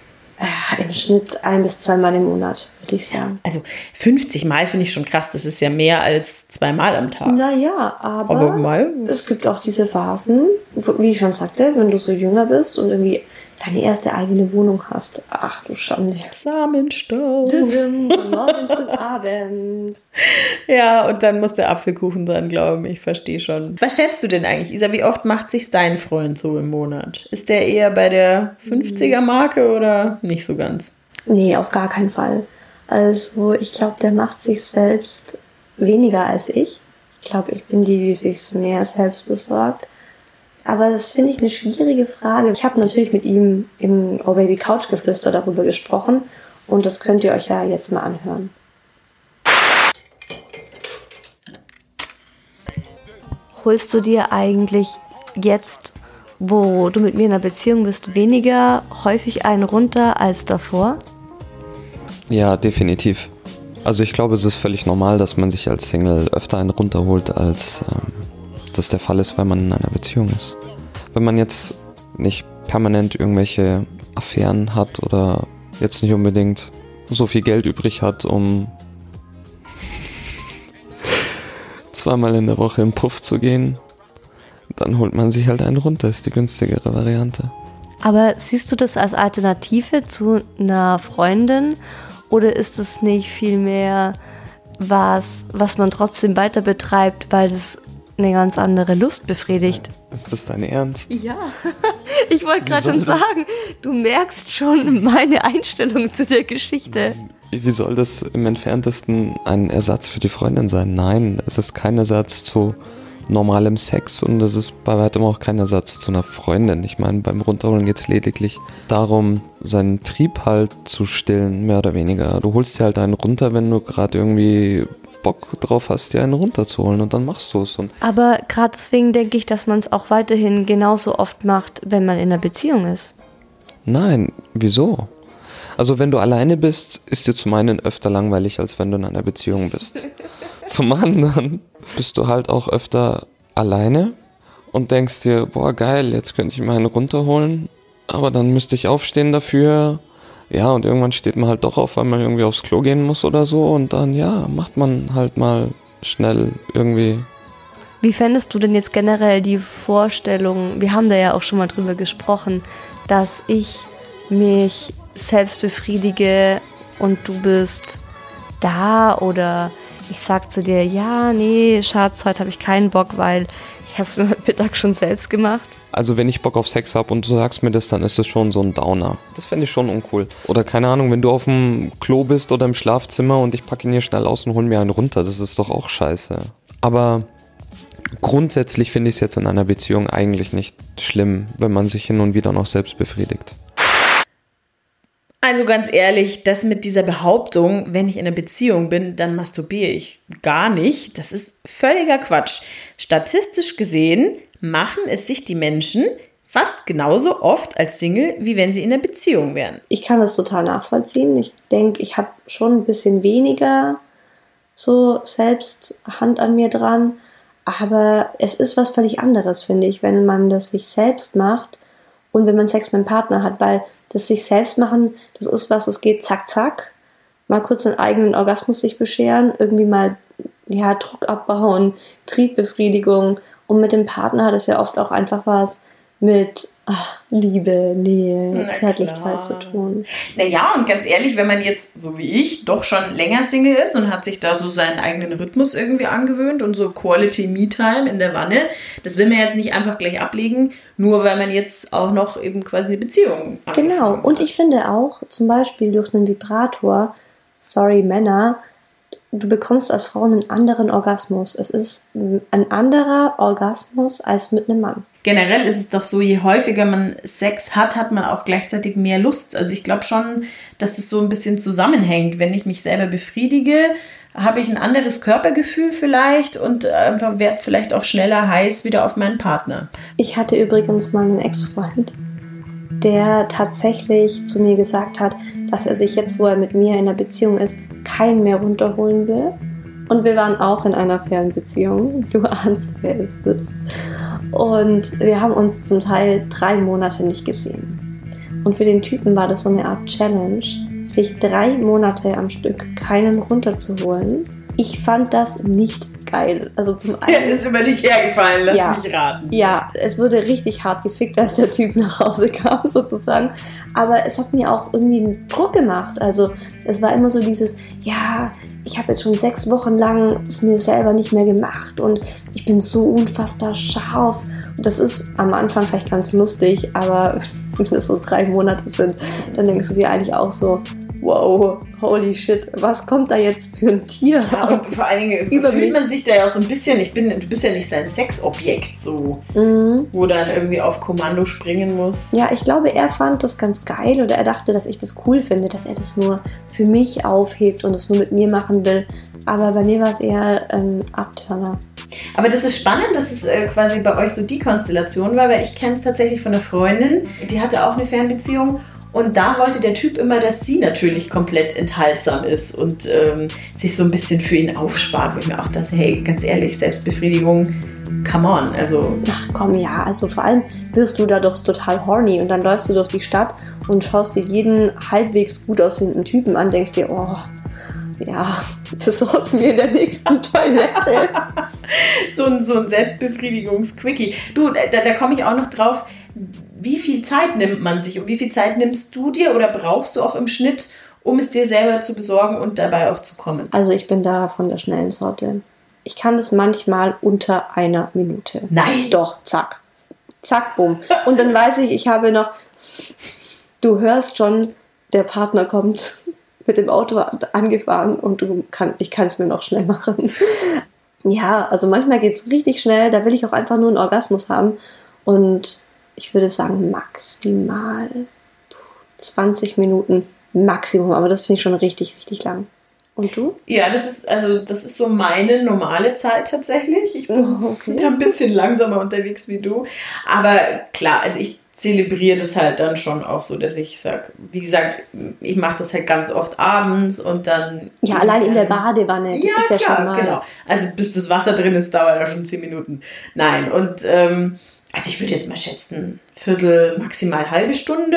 1 bis 2 Mal im Monat, würde ich sagen. Also 50 Mal finde ich schon krass. Das ist ja mehr als 2 Mal am Tag. Naja, aber es gibt auch diese Phasen, wie ich schon sagte, wenn du so jünger bist und irgendwie deine erste eigene Wohnung hast. Ach du Schande. Samenstau. Von morgens bis abends. Ja, und dann muss der Apfelkuchen dran glauben, ich verstehe schon. Was schätzt du denn eigentlich, Isa, wie oft macht sich's dein Freund so im Monat? Ist der eher bei der 50er-Marke oder nicht so ganz? Nee, auf gar keinen Fall. Also ich glaube, der macht sich selbst weniger als ich. Ich glaube, ich bin die sich mehr selbst besorgt. Aber das finde ich eine schwierige Frage. Ich habe natürlich mit ihm im Oh Baby Couchgeflüster darüber gesprochen und das könnt ihr euch ja jetzt mal anhören. Holst du dir eigentlich jetzt, wo du mit mir in einer Beziehung bist, weniger häufig einen runter als davor? Ja, definitiv. Also ich glaube, es ist völlig normal, dass man sich als Single öfter einen runterholt, als das der Fall ist, wenn man in einer Beziehung ist. Wenn man jetzt nicht permanent irgendwelche Affären hat oder jetzt nicht unbedingt so viel Geld übrig hat, um zweimal in der Woche in Puff zu gehen, dann holt man sich halt einen runter, ist die günstigere Variante. Aber siehst du das als Alternative zu einer Freundin oder ist es nicht vielmehr was man trotzdem weiter betreibt, weil das eine ganz andere Lust befriedigt? Ist das dein Ernst? Ja, ich wollte gerade schon sagen, du merkst schon meine Einstellung zu der Geschichte. Wie soll das im Entferntesten ein Ersatz für die Freundin sein? Nein, es ist kein Ersatz zu normalem Sex und es ist bei weitem auch kein Ersatz zu einer Freundin. Ich meine, beim Runterholen geht es lediglich darum, seinen Trieb halt zu stillen, mehr oder weniger. Du holst dir halt einen runter, wenn du gerade irgendwie Bock drauf hast, dir einen runterzuholen und dann machst du es. Aber gerade deswegen denke ich, dass man es auch weiterhin genauso oft macht, wenn man in einer Beziehung ist. Nein, wieso? Also wenn du alleine bist, ist dir zum einen öfter langweilig, als wenn du in einer Beziehung bist. Zum anderen bist du halt auch öfter alleine und denkst dir, boah geil, jetzt könnte ich mir einen runterholen, aber dann müsste ich aufstehen dafür. Ja, und irgendwann steht man halt doch auf, weil man irgendwie aufs Klo gehen muss oder so und dann, ja, macht man halt mal schnell irgendwie. Wie fändest du denn jetzt generell die Vorstellung, wir haben da ja auch schon mal drüber gesprochen, dass ich mich selbst befriedige und du bist da oder ich sag zu dir, ja, nee, Schatz, heute habe ich keinen Bock, weil ich habe es mir heute Mittag schon selbst gemacht. Also wenn ich Bock auf Sex habe und du sagst mir das, dann ist das schon so ein Downer. Das fände ich schon uncool. Oder keine Ahnung, wenn du auf dem Klo bist oder im Schlafzimmer und ich packe ihn hier schnell aus und hol mir einen runter, das ist doch auch scheiße. Aber grundsätzlich finde ich es jetzt in einer Beziehung eigentlich nicht schlimm, wenn man sich hin und wieder noch selbst befriedigt. Also ganz ehrlich, das mit dieser Behauptung, wenn ich in einer Beziehung bin, dann masturbiere ich gar nicht, das ist völliger Quatsch. Statistisch gesehen machen es sich die Menschen fast genauso oft als Single, wie wenn sie in einer Beziehung wären. Ich kann das total nachvollziehen. Ich denke, ich habe schon ein bisschen weniger so selbst Hand an mir dran, aber es ist was völlig anderes, finde ich, wenn man das sich selbst macht und wenn man Sex mit einem Partner hat, weil das sich selbst machen, das ist was, es geht zack, zack, mal kurz einen eigenen Orgasmus sich bescheren, irgendwie mal ja, Druck abbauen, Triebbefriedigung und mit dem Partner hat es ja oft auch einfach was mit Liebe, Nähe, Zärtlichkeit zu tun. Naja, und ganz ehrlich, wenn man jetzt, so wie ich, doch schon länger Single ist und hat sich da so seinen eigenen Rhythmus irgendwie angewöhnt und so Quality Me-Time in der Wanne, das will man jetzt nicht einfach gleich ablegen, nur weil man jetzt auch noch eben quasi eine Beziehung hat. Genau, und ich finde auch, zum Beispiel durch einen Vibrator, sorry Männer, du bekommst als Frau einen anderen Orgasmus. Es ist ein anderer Orgasmus als mit einem Mann. Generell ist es doch so, je häufiger man Sex hat, hat man auch gleichzeitig mehr Lust. Also ich glaube schon, dass es so ein bisschen zusammenhängt. Wenn ich mich selber befriedige, habe ich ein anderes Körpergefühl vielleicht und einfach werde vielleicht auch schneller heiß wieder auf meinen Partner. Ich hatte übrigens mal einen Ex-Freund, der tatsächlich zu mir gesagt hat, dass er sich jetzt, wo er mit mir in einer Beziehung ist, keinen mehr runterholen will. Und wir waren auch in einer Fernbeziehung. Du ahnst, wer ist das? Und wir haben uns zum Teil 3 Monate nicht gesehen. Und für den Typen war das so eine Art Challenge, sich 3 Monate am Stück keinen runterzuholen. Ich fand das nicht geil. Also zum einen... Ja, ist über dich hergefallen, lass mich raten. Ja, es wurde richtig hart gefickt, als der Typ nach Hause kam, sozusagen. Aber es hat mir auch irgendwie einen Druck gemacht. Also es war immer so dieses, ja, ich habe jetzt schon 6 Wochen lang es mir selber nicht mehr gemacht und ich bin so unfassbar scharf. Und das ist am Anfang vielleicht ganz lustig, aber wenn das so 3 Monate sind, dann denkst du dir eigentlich auch so, wow, holy shit, was kommt da jetzt für ein Tier? Ja, und vor allen Dingen fühlt man sich da ja auch so ein bisschen, du bist ja nicht sein Sexobjekt, so, wo dann irgendwie auf Kommando springen muss. Ja, ich glaube, er fand das ganz geil oder er dachte, dass ich das cool finde, dass er das nur für mich aufhebt und es nur mit mir machen will. Aber bei mir war es eher ein Abturner. Aber das ist spannend, dass es quasi bei euch so die Konstellation war, weil ich kenne es tatsächlich von einer Freundin, die hatte auch eine Fernbeziehung. Und da wollte der Typ immer, dass sie natürlich komplett enthaltsam ist und sich so ein bisschen für ihn aufspart, wo ich mir auch dachte, hey, ganz ehrlich, Selbstbefriedigung, come on. Also. Ach komm, ja, also vor allem wirst du dadurch total horny und dann läufst du durch die Stadt und schaust dir jeden halbwegs gut aussehenden Typen an, denkst dir, oh, ja, besorg's mir in der nächsten Toilette. so ein Selbstbefriedigungs-Quickie. Du, da komme ich auch noch drauf. Wie viel Zeit nimmt man sich und wie viel Zeit nimmst du dir oder brauchst du auch im Schnitt, um es dir selber zu besorgen und dabei auch zu kommen? Also ich bin da von der schnellen Sorte. Ich kann das manchmal unter 1 Minute. Nein! Doch, zack. Zack, bumm. Und dann weiß ich habe noch, du hörst schon, der Partner kommt mit dem Auto angefahren und ich kann es mir noch schnell machen. Ja, also manchmal geht es richtig schnell, da will ich auch einfach nur einen Orgasmus haben und ich würde sagen maximal 20 Minuten Maximum, aber das finde ich schon richtig, richtig lang. Und du? Ja, das ist so meine normale Zeit tatsächlich. Ich bin ein bisschen langsamer unterwegs wie du. Aber klar, also ich zelebriere das halt dann schon auch so, dass ich sage, wie gesagt, ich mache das halt ganz oft abends und dann... Ja, allein in der Badewanne, das ist ja klar, schon mal... Genau. Also bis das Wasser drin ist, dauert ja schon 10 Minuten. Nein, und also ich würde jetzt mal schätzen, Viertel, maximal halbe Stunde.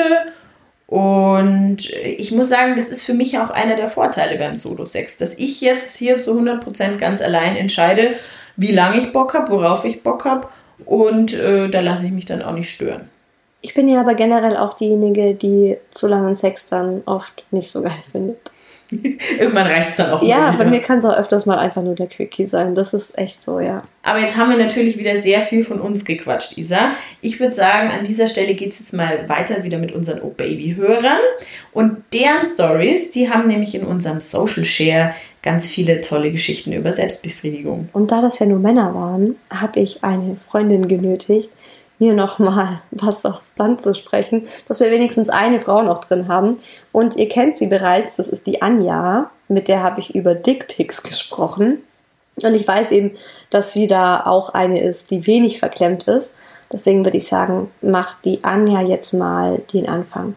Und ich muss sagen, das ist für mich auch einer der Vorteile beim Solo-Sex, dass ich jetzt hier zu 100% ganz allein entscheide, wie lange ich Bock habe, worauf ich Bock habe und da lasse ich mich dann auch nicht stören. Ich bin ja aber generell auch diejenige, die zu langen Sex dann oft nicht so geil findet. Irgendwann reicht es dann auch. Ja, bei mir kann es auch öfters mal einfach nur der Quickie sein. Das ist echt so, ja. Aber jetzt haben wir natürlich wieder sehr viel von uns gequatscht, Isa. Ich würde sagen, an dieser Stelle geht es jetzt mal weiter wieder mit unseren Oh-Baby-Hörern. Und deren Stories, die haben nämlich in unserem Social Share ganz viele tolle Geschichten über Selbstbefriedigung. Und da das ja nur Männer waren, habe ich eine Freundin genötigt, mir nochmal was aufs Band zu sprechen, dass wir wenigstens eine Frau noch drin haben. Und ihr kennt sie bereits, das ist die Anja, mit der habe ich über Dickpics gesprochen. Und ich weiß eben, dass sie da auch eine ist, die wenig verklemmt ist. Deswegen würde ich sagen, macht die Anja jetzt mal den Anfang.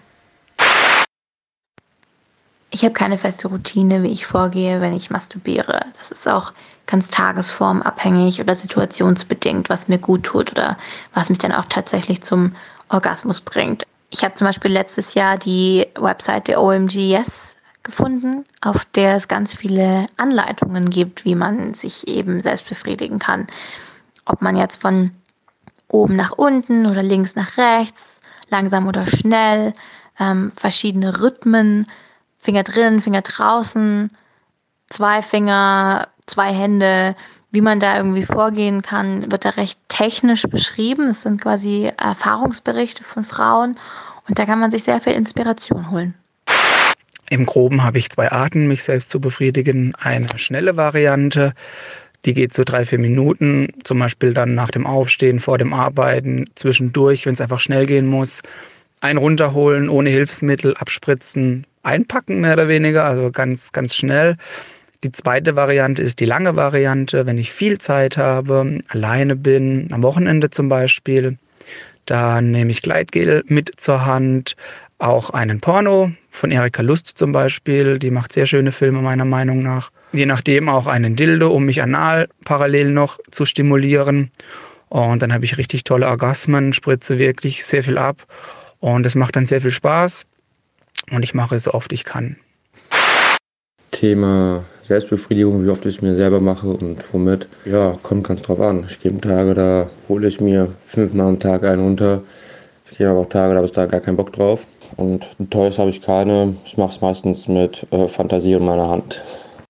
Ich habe keine feste Routine, wie ich vorgehe, wenn ich masturbiere. Das ist auch ganz tagesformabhängig oder situationsbedingt, was mir gut tut oder was mich dann auch tatsächlich zum Orgasmus bringt. Ich habe zum Beispiel letztes Jahr die Webseite OMG-Yes gefunden, auf der es ganz viele Anleitungen gibt, wie man sich eben selbst befriedigen kann. Ob man jetzt von oben nach unten oder links nach rechts, langsam oder schnell, verschiedene Rhythmen, Finger drin, Finger draußen, 2 Finger, 2 Hände, wie man da irgendwie vorgehen kann, wird da recht technisch beschrieben. Das sind quasi Erfahrungsberichte von Frauen und da kann man sich sehr viel Inspiration holen. Im Groben habe ich 2 Arten, mich selbst zu befriedigen. Eine schnelle Variante, die geht so 3-4 Minuten, zum Beispiel dann nach dem Aufstehen, vor dem Arbeiten, zwischendurch, wenn es einfach schnell gehen muss. Ein runterholen, ohne Hilfsmittel, abspritzen, einpacken mehr oder weniger, also ganz, ganz schnell. Die zweite Variante ist die lange Variante, wenn ich viel Zeit habe, alleine bin, am Wochenende zum Beispiel. Dann nehme ich Gleitgel mit zur Hand, auch einen Porno von Erika Lust zum Beispiel, die macht sehr schöne Filme meiner Meinung nach. Je nachdem auch einen Dildo, um mich anal parallel noch zu stimulieren. Und dann habe ich richtig tolle Orgasmen, spritze wirklich sehr viel ab. Und es macht dann sehr viel Spaß und ich mache es so oft ich kann. Thema Selbstbefriedigung, wie oft ich es mir selber mache und womit. Ja, kommt ganz drauf an. Ich gebe Tage, da hole ich mir 5-mal am Tag einen runter. Ich gebe aber auch Tage, da habe ich da gar keinen Bock drauf. Und Toys habe ich keine. Ich mache es meistens mit Fantasie und meiner Hand.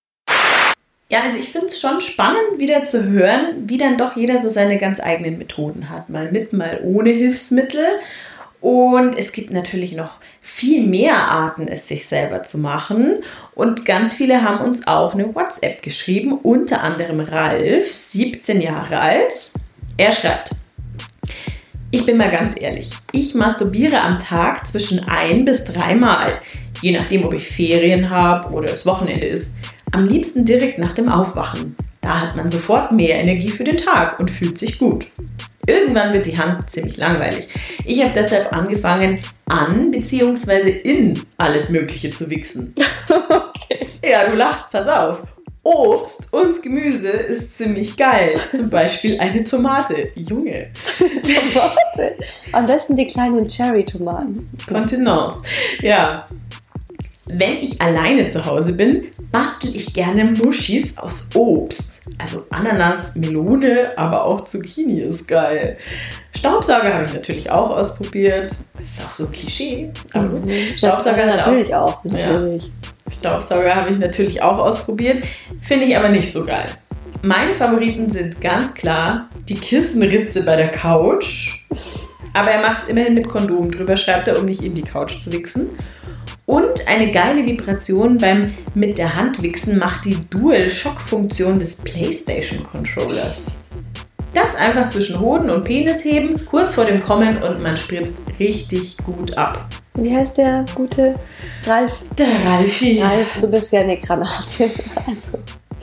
Ja, also ich finde es schon spannend, wieder zu hören, wie dann doch jeder so seine ganz eigenen Methoden hat. Mal mit, mal ohne Hilfsmittel. Und es gibt natürlich noch viel mehr Arten, es sich selber zu machen. Und ganz viele haben uns auch eine WhatsApp geschrieben, unter anderem Ralf, 17 Jahre alt. Er schreibt: Ich bin mal ganz ehrlich, ich masturbiere am Tag zwischen 1 bis 3 Mal, je nachdem, ob ich Ferien habe oder es Wochenende ist. Am liebsten direkt nach dem Aufwachen. Da hat man sofort mehr Energie für den Tag und fühlt sich gut. Irgendwann wird die Hand ziemlich langweilig. Ich habe deshalb angefangen, an bzw. in alles Mögliche zu wichsen. Okay. Ja, du lachst, pass auf. Obst und Gemüse ist ziemlich geil. Zum Beispiel eine Tomate. Junge. Tomate. Am besten die kleinen Cherry-Tomaten. Kontenance. Ja. Wenn ich alleine zu Hause bin, bastel ich gerne Muschis aus Obst. Also Ananas, Melone, aber auch Zucchini ist geil. Staubsauger habe ich natürlich auch ausprobiert. Das ist auch so ein Klischee. Aber Staubsauger natürlich auch. Natürlich. Ja. Staubsauger habe ich natürlich auch ausprobiert. Finde ich aber nicht so geil. Meine Favoriten sind ganz klar die Kissenritze bei der Couch. Aber er macht es immerhin mit Kondom drüber, schreibt er, um nicht in die Couch zu wichsen. Und eine geile Vibration beim mit der Hand wichsen macht die Dual-Shock-Funktion des PlayStation-Controllers. Das einfach zwischen Hoden und Penis heben, kurz vor dem Kommen und man spritzt richtig gut ab. Wie heißt der gute Ralf? Der Ralfi. Ralf, du bist ja eine Granate. Also.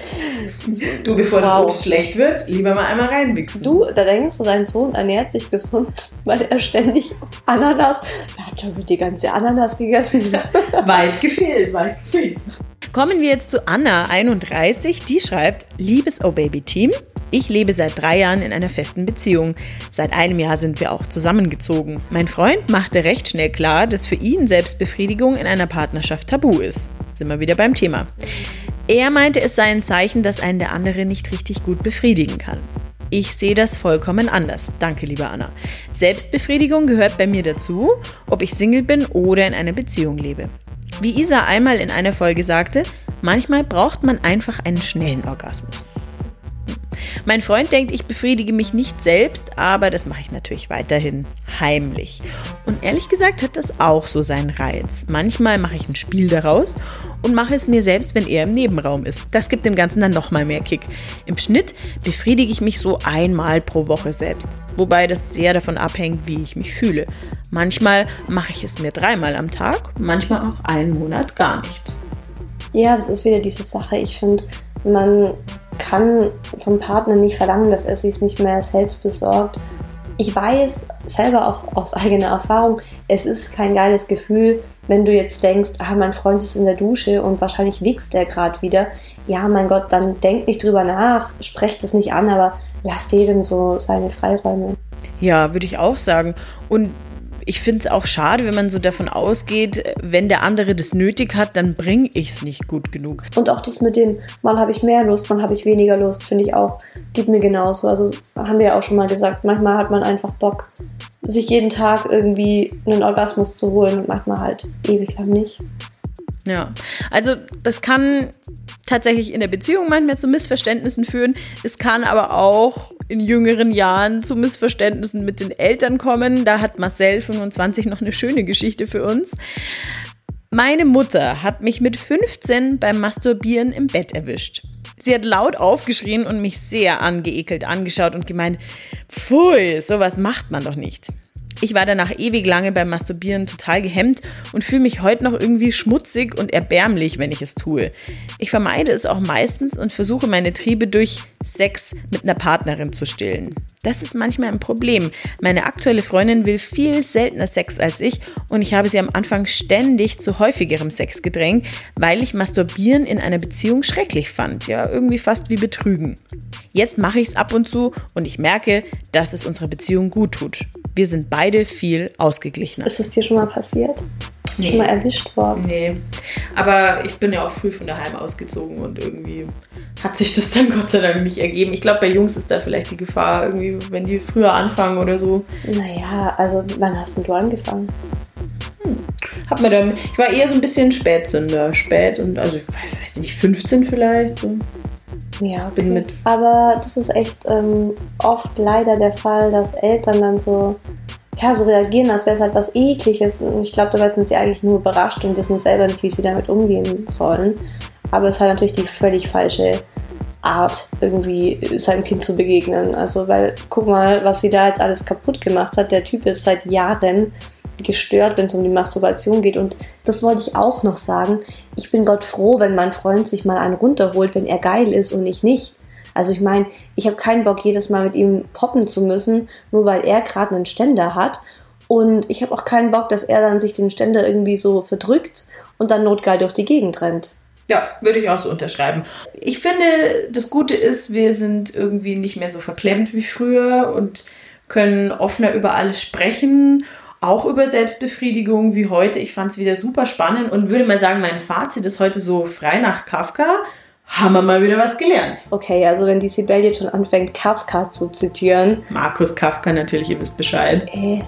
Du, bevor der Obst schlecht wird, lieber mal einmal reinwichsen. Du, da denkst du, dein Sohn ernährt sich gesund, weil er ständig Ananas, er hat schon die ganze Ananas gegessen. Weit gefehlt. Kommen wir jetzt zu Anna, 31, die schreibt: Liebes Oh-Baby-Team, ich lebe seit 3 Jahren in einer festen Beziehung. Seit einem Jahr sind wir auch zusammengezogen. Mein Freund machte recht schnell klar, dass für ihn Selbstbefriedigung in einer Partnerschaft tabu ist. Sind wir wieder beim Thema. Er meinte, es sei ein Zeichen, dass einen der andere nicht richtig gut befriedigen kann. Ich sehe das vollkommen anders. Danke, liebe Anna. Selbstbefriedigung gehört bei mir dazu, ob ich Single bin oder in einer Beziehung lebe. Wie Isa einmal in einer Folge sagte, manchmal braucht man einfach einen schnellen Orgasmus. Mein Freund denkt, ich befriedige mich nicht selbst, aber das mache ich natürlich weiterhin heimlich. Und ehrlich gesagt hat das auch so seinen Reiz. Manchmal mache ich ein Spiel daraus und mache es mir selbst, wenn er im Nebenraum ist. Das gibt dem Ganzen dann nochmal mehr Kick. Im Schnitt befriedige ich mich so 1-mal pro Woche selbst. Wobei das sehr davon abhängt, wie ich mich fühle. Manchmal mache ich es mir 3-mal am Tag, manchmal auch einen Monat gar nicht. Ja, das ist wieder diese Sache. Ich finde, man kann vom Partner nicht verlangen, dass er sich nicht mehr selbst besorgt. Ich weiß selber auch aus eigener Erfahrung, es ist kein geiles Gefühl, wenn du jetzt denkst, mein Freund ist in der Dusche und wahrscheinlich wichst der gerade wieder. Ja, mein Gott, dann denk nicht drüber nach, sprecht das nicht an, aber lasst jedem so seine Freiräume. Ja, würde ich auch sagen. Und ich finde es auch schade, wenn man so davon ausgeht, wenn der andere das nötig hat, dann bringe ich es nicht gut genug. Und auch das mit dem, mal habe ich mehr Lust, mal habe ich weniger Lust, finde ich auch, geht mir genauso. Also haben wir ja auch schon mal gesagt, manchmal hat man einfach Bock, sich jeden Tag irgendwie einen Orgasmus zu holen und manchmal halt ewig lang nicht. Ja, also das kann tatsächlich in der Beziehung manchmal zu Missverständnissen führen. Es kann aber auch in jüngeren Jahren zu Missverständnissen mit den Eltern kommen. Da hat Marcel, 25, noch eine schöne Geschichte für uns. Meine Mutter hat mich mit 15 beim Masturbieren im Bett erwischt. Sie hat laut aufgeschrien und mich sehr angeekelt angeschaut und gemeint, pfui, sowas macht man doch nicht. Ich war danach ewig lange beim Masturbieren total gehemmt und fühle mich heute noch irgendwie schmutzig und erbärmlich, wenn ich es tue. Ich vermeide es auch meistens und versuche meine Triebe durch Sex mit einer Partnerin zu stillen. Das ist manchmal ein Problem. Meine aktuelle Freundin will viel seltener Sex als ich und ich habe sie am Anfang ständig zu häufigerem Sex gedrängt, weil ich Masturbieren in einer Beziehung schrecklich fand. Ja, irgendwie fast wie Betrügen. Jetzt mache ich es ab und zu und ich merke, dass es unserer Beziehung gut tut. Wir sind beide viel ausgeglichener. Ist es dir schon mal passiert? Bist du schon mal erwischt worden? Nee, aber ich bin ja auch früh von daheim ausgezogen und irgendwie hat sich das dann Gott sei Dank nicht ergeben. Ich glaube, bei Jungs ist da vielleicht die Gefahr, irgendwie, wenn die früher anfangen oder so. Naja, also wann hast denn du angefangen? Ich war eher so ein bisschen Spätzünder. Also ich weiß nicht, 15 vielleicht. So. Ja, okay. Aber das ist echt oft leider der Fall, dass Eltern dann so reagieren, als wäre es halt was Ekliges. Und ich glaube, dabei sind sie eigentlich nur überrascht und wissen selber nicht, wie sie damit umgehen sollen. Aber es ist halt natürlich die völlig falsche Art, irgendwie seinem Kind zu begegnen. Also, weil, guck mal, was sie da jetzt alles kaputt gemacht hat. Der Typ ist seit Jahren gestört, wenn es um die Masturbation geht. Und das wollte ich auch noch sagen. Ich bin Gott froh, wenn mein Freund sich mal einen runterholt, wenn er geil ist und ich nicht. Also ich meine, ich habe keinen Bock, jedes Mal mit ihm poppen zu müssen, nur weil er gerade einen Ständer hat. Und ich habe auch keinen Bock, dass er dann sich den Ständer irgendwie so verdrückt und dann notgeil durch die Gegend rennt. Ja, würde ich auch so unterschreiben. Ich finde, das Gute ist, wir sind irgendwie nicht mehr so verklemmt wie früher und können offener über alles sprechen, auch über Selbstbefriedigung wie heute. Ich fand es wieder super spannend und würde mal sagen, mein Fazit ist heute so frei nach Kafka. Haben wir mal wieder was gelernt. Okay, also wenn die Sibel jetzt schon anfängt, Kafka zu zitieren. Markus Kafka natürlich, ihr wisst Bescheid.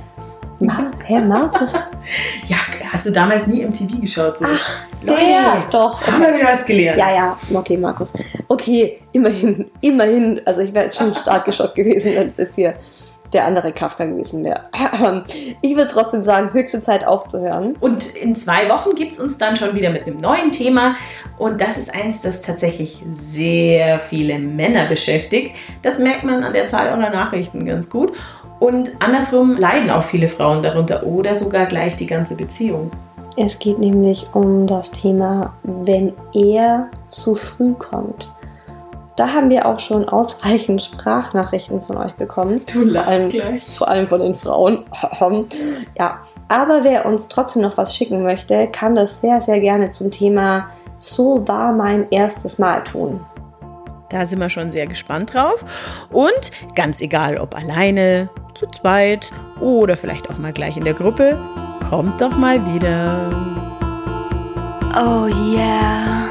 Markus? Ja, hast du damals nie MTV geschaut? So? Ach, Leute, doch. Haben wir wieder was gelernt. Ja, okay, Markus. Okay, immerhin, also ich wäre jetzt schon stark geschockt gewesen, wenn es jetzt hier der andere Kafka gewesen wäre. Ich würde trotzdem sagen, höchste Zeit aufzuhören. Und in 2 Wochen gibt es uns dann schon wieder mit einem neuen Thema. Und das ist eins, das tatsächlich sehr viele Männer beschäftigt. Das merkt man an der Zahl eurer Nachrichten ganz gut. Und andersrum leiden auch viele Frauen darunter oder sogar gleich die ganze Beziehung. Es geht nämlich um das Thema, wenn er zu früh kommt. Da haben wir auch schon ausreichend Sprachnachrichten von euch bekommen. Du lachst gleich. Vor allem von den Frauen. Ja, aber wer uns trotzdem noch was schicken möchte, kann das sehr, sehr gerne zum Thema "So war mein erstes Mal" tun. Da sind wir schon sehr gespannt drauf. Und ganz egal, ob alleine, zu zweit oder vielleicht auch mal gleich in der Gruppe, kommt doch mal wieder. Oh yeah.